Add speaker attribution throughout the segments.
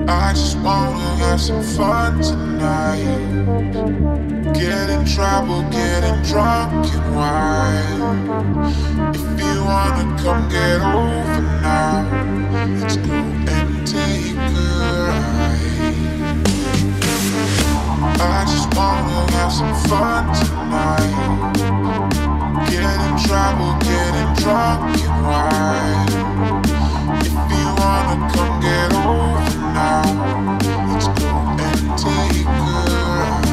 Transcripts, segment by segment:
Speaker 1: I just wanna have some fun tonight. Get in trouble, getting drunk and wild. If you wanna come get over now, let's go and take a ride. I just wanna have some fun tonight. Get in trouble, getting drunk and wild. If you wanna come get over now, let's go and take a ride.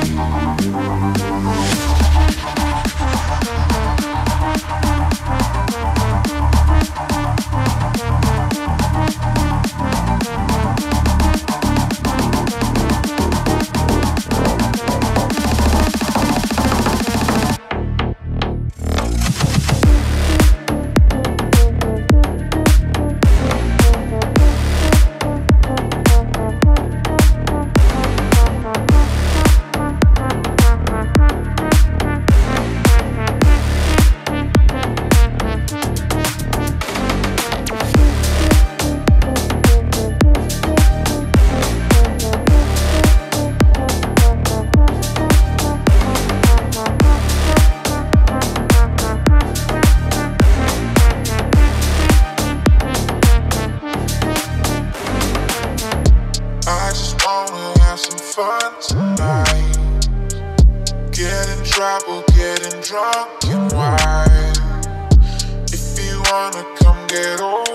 Speaker 1: I just wanna have some fun tonight. Get in trouble, getting drunk and wild. If you wanna come get over